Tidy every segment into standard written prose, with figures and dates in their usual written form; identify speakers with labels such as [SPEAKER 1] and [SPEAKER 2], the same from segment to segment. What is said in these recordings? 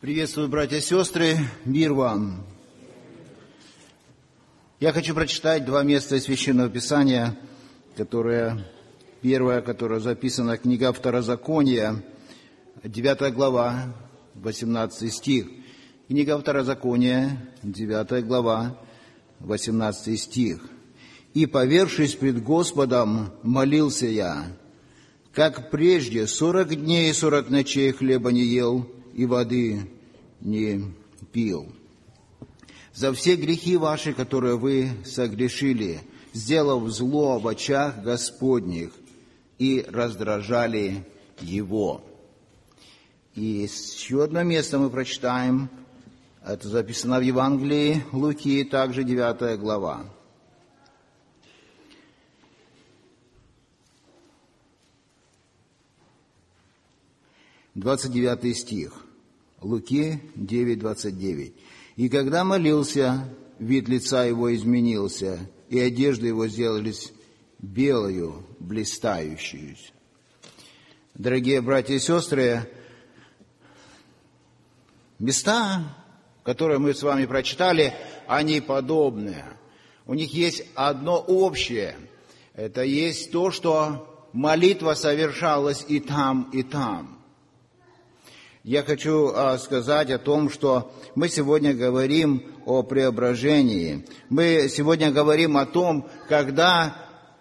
[SPEAKER 1] Приветствую, братья и сестры, мир вам. Я хочу прочитать два места из Священного Писания, первое, которое записано, книга Второзакония, 9 глава, 18 стих. Книга Второзакония, 9 глава, 18 стих. «И, повершись пред Господом, молился я, как прежде 40 дней и 40 ночей хлеба не ел, и воды не пил. За все грехи ваши, которые вы согрешили, сделав зло в очах Господних, и раздражали Его». И еще одно место мы прочитаем, это записано в Евангелии Луки, также 9 глава. «29 стих». Луки 9:29. «И когда молился, вид лица его изменился, и одежды его сделались белою, блистающую». Дорогие братья и сестры, места, которые мы с вами прочитали, они подобные. У них есть одно общее. Это есть то, что молитва совершалась и там, и там. Я хочу сказать о том, что мы сегодня говорим о преображении. Мы сегодня говорим о том, когда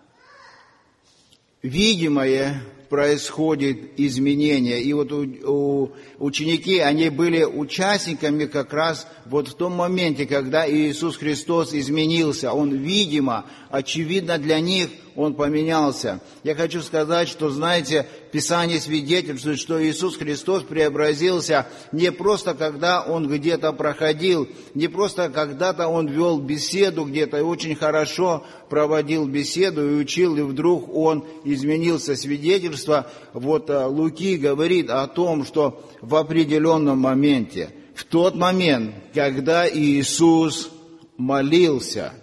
[SPEAKER 1] видимое происходит изменение. И вот ученики, они были участниками как раз вот в том моменте, когда Иисус Христос изменился. Он, видимо, очевидно для них, Он поменялся. Я хочу сказать, что, знаете, Писание свидетельствует, что Иисус Христос преобразился не просто, когда Он где-то проходил, не просто когда-то Он вел беседу где-то и очень хорошо проводил беседу и учил, и вдруг Он изменился. Свидетельство Луки говорит о том, что в определенном моменте, в тот момент, когда Иисус молился,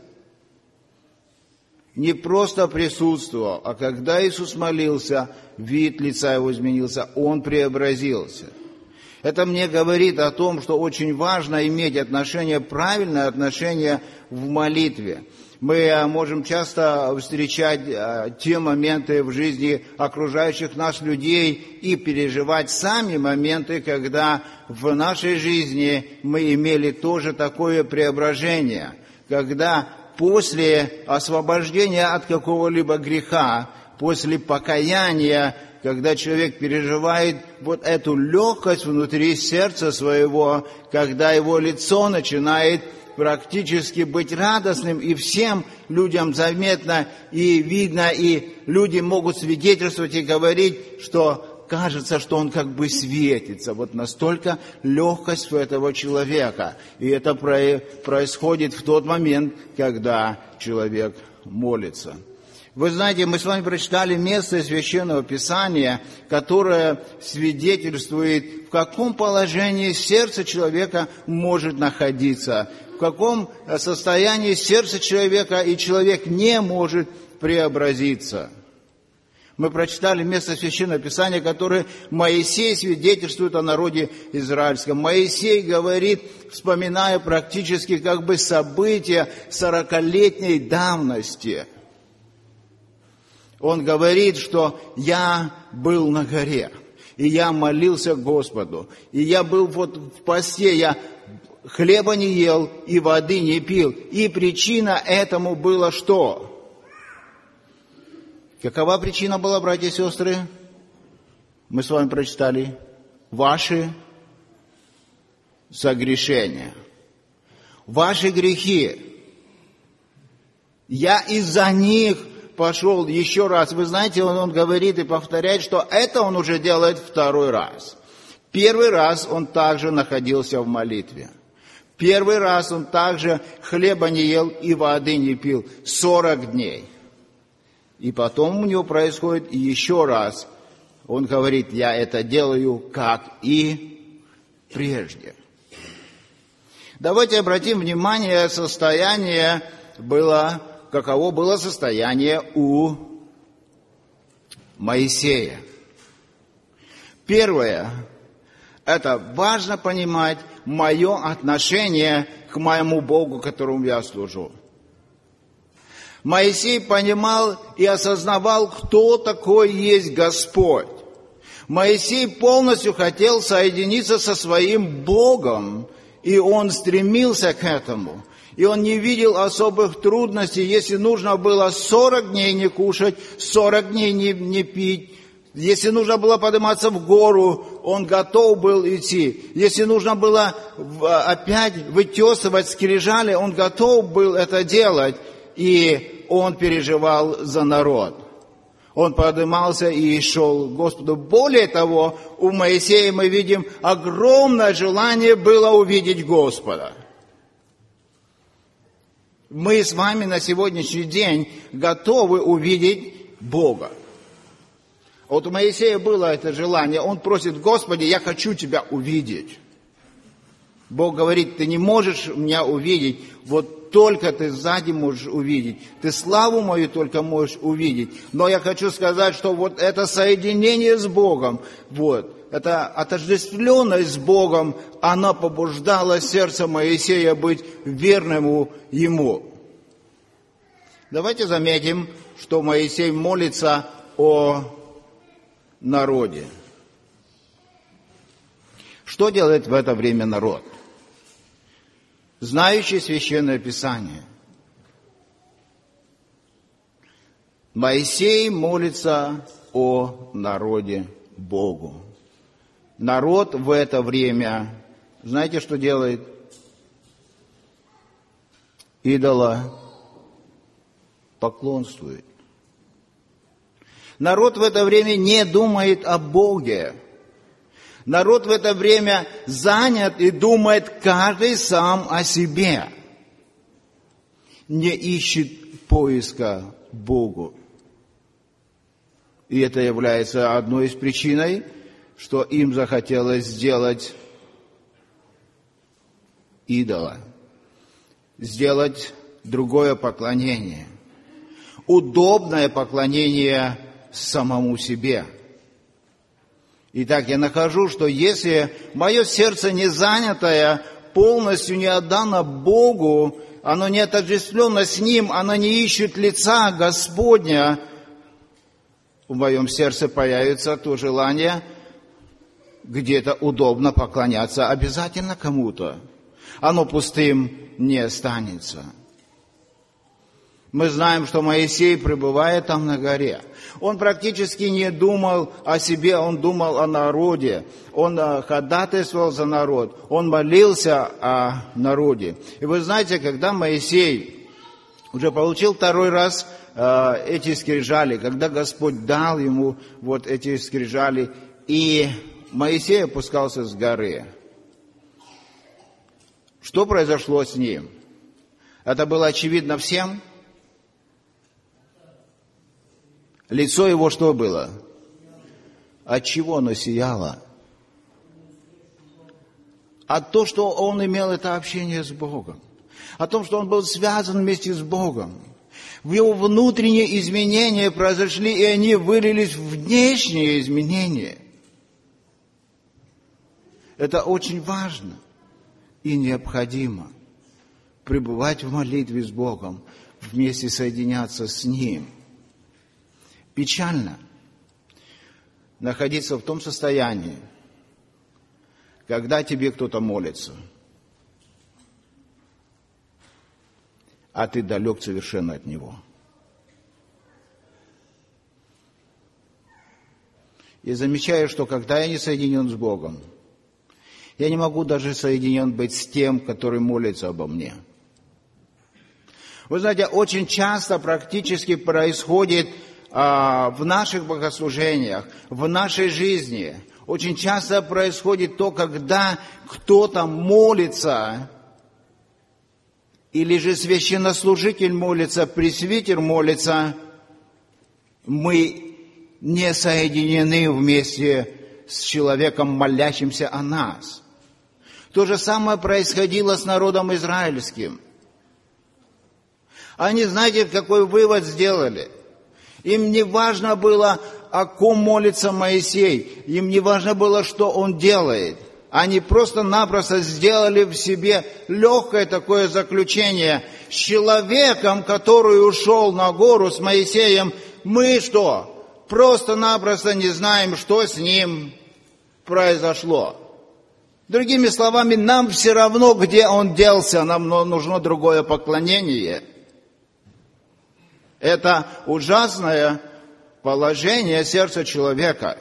[SPEAKER 1] не просто присутствовал, а когда Иисус молился, вид лица его изменился, Он преобразился. Это мне говорит о том, что очень важно иметь правильное отношение в молитве. Мы можем часто встречать те моменты в жизни окружающих нас людей и переживать сами моменты, когда в нашей жизни мы имели тоже такое преображение, когда после освобождения от какого-либо греха, после покаяния, когда человек переживает вот эту легкость внутри сердца своего, когда его лицо начинает практически быть радостным, и всем людям заметно и видно, и люди могут свидетельствовать и говорить, что кажется, что он как бы светится. Вот настолько легкость у этого человека. И это происходит в тот момент, когда человек молится. Вы знаете, мы с вами прочитали место из Священного Писания, которое свидетельствует, в каком положении сердце человека может находиться, в каком состоянии сердце человека, и человек не может преобразиться. Мы прочитали место Священного Писания, которое Моисей свидетельствует о народе израильском. Моисей говорит, вспоминая практически как бы события 40-летней давности. Он говорит, что «я был на горе, и я молился Господу, и я был в посте, я хлеба не ел и воды не пил». И причина этому была что? Какова причина была, братья и сестры? Мы с вами прочитали. Ваши согрешения. Ваши грехи. Я из-за них пошел еще раз. Вы знаете, он говорит и повторяет, что это он уже делает второй раз. Первый раз он также находился в молитве. Первый раз он также хлеба не ел и воды не пил. 40 дней. И потом у него происходит еще раз. Он говорит, я это делаю, как и прежде. Давайте обратим внимание, каково было состояние у Моисея. Первое, Это важно понимать мое отношение к моему Богу, которому я служу. Моисей понимал и осознавал, кто такой есть Господь. Моисей полностью хотел соединиться со своим Богом, и он стремился к этому. И он не видел особых трудностей, если нужно было 40 дней не кушать, 40 дней не пить. Если нужно было подниматься в гору, он готов был идти. Если нужно было опять вытесывать скрижали, он готов был это делать. И он переживал за народ. Он поднимался и шел к Господу. Более того, у Моисея мы видим огромное желание было увидеть Господа. Мы с вами на сегодняшний день готовы увидеть Бога. Вот у Моисея было это желание. Он просит: Господи, я хочу Тебя увидеть. Бог говорит: ты не можешь меня увидеть, вот только ты сзади можешь увидеть. Ты славу мою только можешь увидеть. Но я хочу сказать, что вот это соединение с Богом, вот, эта отождествленность с Богом, она побуждала сердце Моисея быть верным Ему. Давайте заметим, что Моисей молится о народе. Что делает в это время народ? Знающий Священное Писание. Моисей молится о народе Богу. Народ в это время, знаете, что делает? Идола поклонствует. Народ в это время не думает о Боге. Народ в это время занят и думает каждый сам о себе. Не ищет поиска Богу. И это является одной из причин, что им захотелось сделать идола. Сделать другое поклонение. Удобное поклонение самому себе. Итак, я нахожу, что если мое сердце не занятое, полностью не отдано Богу, оно не отождествлено с Ним, оно не ищет лица Господня, в моем сердце появится то желание где-то удобно поклоняться обязательно кому-то. Оно пустым не останется. Мы знаем, что Моисей, пребывая там на горе, он практически не думал о себе, он думал о народе. Он ходатайствовал за народ, он молился о народе. И вы знаете, когда Моисей уже получил второй раз эти скрижали, когда Господь дал ему вот эти скрижали, и Моисей опускался с горы, что произошло с ним? Это было очевидно всем. Лицо его что было? От чего оно сияло? От того, что он имел это общение с Богом. О том, что он был связан вместе с Богом. В его внутренние изменения произошли, и они вылились в внешние изменения. Это очень важно и необходимо. Пребывать в молитве с Богом, вместе соединяться с Ним. Печально находиться в том состоянии, когда тебе кто-то молится, а ты далек совершенно от него. Я замечаю, что когда я не соединен с Богом, я не могу даже соединен быть с тем, который молится обо мне. Вы знаете, очень часто практически происходит в наших богослужениях, в нашей жизни, очень часто происходит то, когда кто-то молится, или же священнослужитель молится, пресвитер молится, мы не соединены вместе с человеком, молящимся о нас. То же самое происходило с народом израильским. Они, знаете, какой вывод сделали? Им не важно было, о ком молится Моисей. Им не важно было, что он делает. Они просто-напросто сделали в себе легкое такое заключение. С человеком, который ушел на гору с Моисеем, мы что? Просто-напросто не знаем, что с ним произошло. Другими словами, нам все равно, где он делся, нам нужно другое поклонение. Это ужасное положение сердца человека.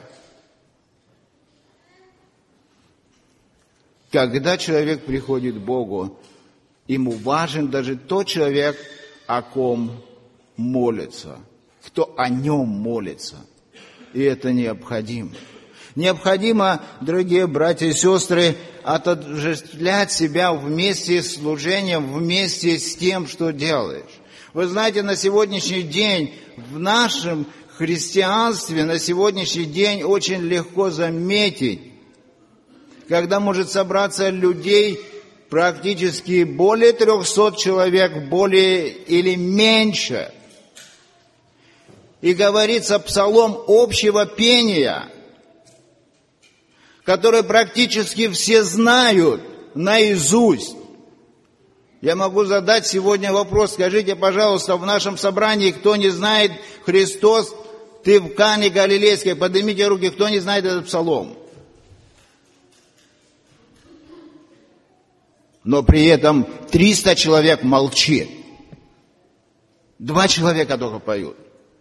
[SPEAKER 1] Когда человек приходит к Богу, ему важен даже тот человек, о ком молится, кто о нем молится. И это необходимо. Необходимо, дорогие братья и сестры, отождествлять себя вместе с служением, вместе с тем, что делаешь. Вы знаете, на сегодняшний день, в нашем христианстве, на сегодняшний день очень легко заметить, когда может собраться людей практически более 300 человек, более или меньше. И говорится псалом общего пения, который практически все знают наизусть. Я могу задать сегодня вопрос, скажите, пожалуйста, в нашем собрании, кто не знает Христос, ты в Кане Галилейской, поднимите руки, кто не знает этот псалом. Но при этом 300 человек молчит. 2 человека только поют.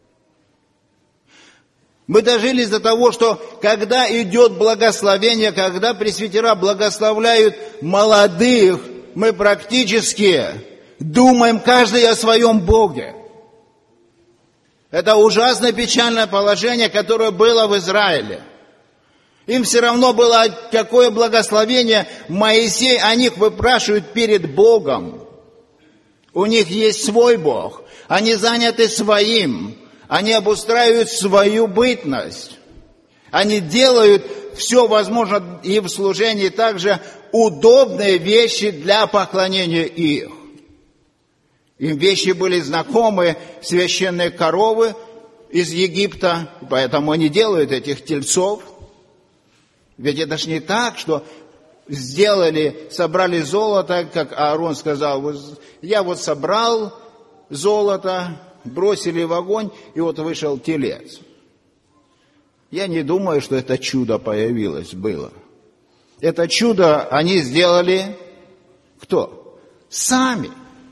[SPEAKER 1] Мы дожились до того, что когда идет благословение, когда пресвитера благословляют молодых, мы практически думаем каждый о своем Боге. Это ужасное печальное положение, которое было в Израиле. Им все равно было, какое благословение Моисей о них выпрашивает перед Богом. У них есть свой Бог. Они заняты своим. Они обустраивают свою бытность. Они делают все возможное и в служении также удобные вещи для поклонения их. Им вещи были знакомы, священные коровы из Египта, поэтому они делают этих тельцов. Ведь это ж не так, что собрали золото, как Аарон сказал, я вот собрал золото, бросили в огонь, и вот вышел телец. Я не думаю, что это чудо было. Это чудо они сделали кто? Сами.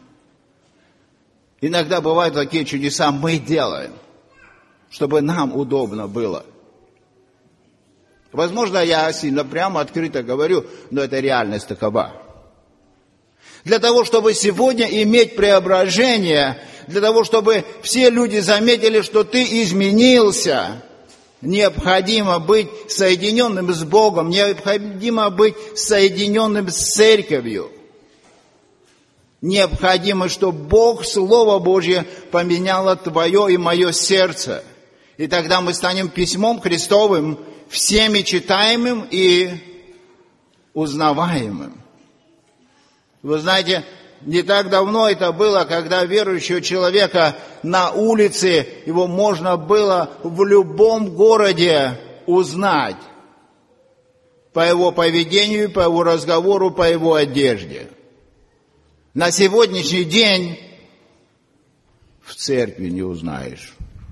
[SPEAKER 1] Иногда бывают такие чудеса, мы делаем, чтобы нам удобно было. Возможно, я сильно прямо, открыто говорю, но это реальность такова. Для того, чтобы сегодня иметь преображение, для того, чтобы все люди заметили, что ты изменился, необходимо быть соединенным с Богом, необходимо быть соединенным с церковью. Необходимо, чтобы Бог, Слово Божье, поменяло твое и мое сердце. И тогда мы станем письмом Христовым, всеми читаемым и узнаваемым. Вы знаете, не так давно это было, когда верующего человека на улице, его можно было в любом городе узнать по его поведению, по его разговору, по его одежде. На сегодняшний день в церкви не узнаешь.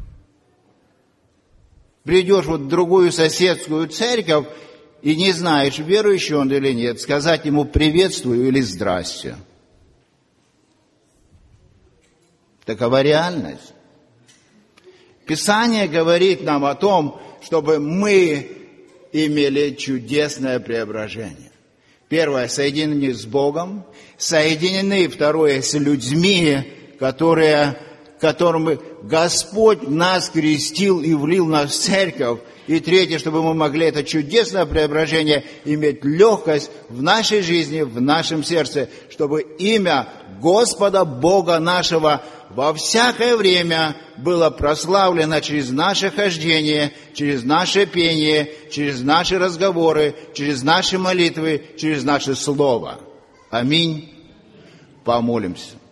[SPEAKER 1] Придешь вот в другую соседскую церковь и не знаешь, верующий он или нет, сказать ему приветствую или здрасте. Такова реальность. Писание говорит нам о том, чтобы мы имели чудесное преображение. Первое, соединение с Богом, соединены, второе, с людьми, которым Господь нас крестил и влил нас в церковь. И третье, чтобы мы могли это чудесное преображение иметь легкость в нашей жизни, в нашем сердце, чтобы имя Господа Бога нашего во всякое время было прославлено через наше хождение, через наше пение, через наши разговоры, через наши молитвы, через наше слово. Аминь. Помолимся.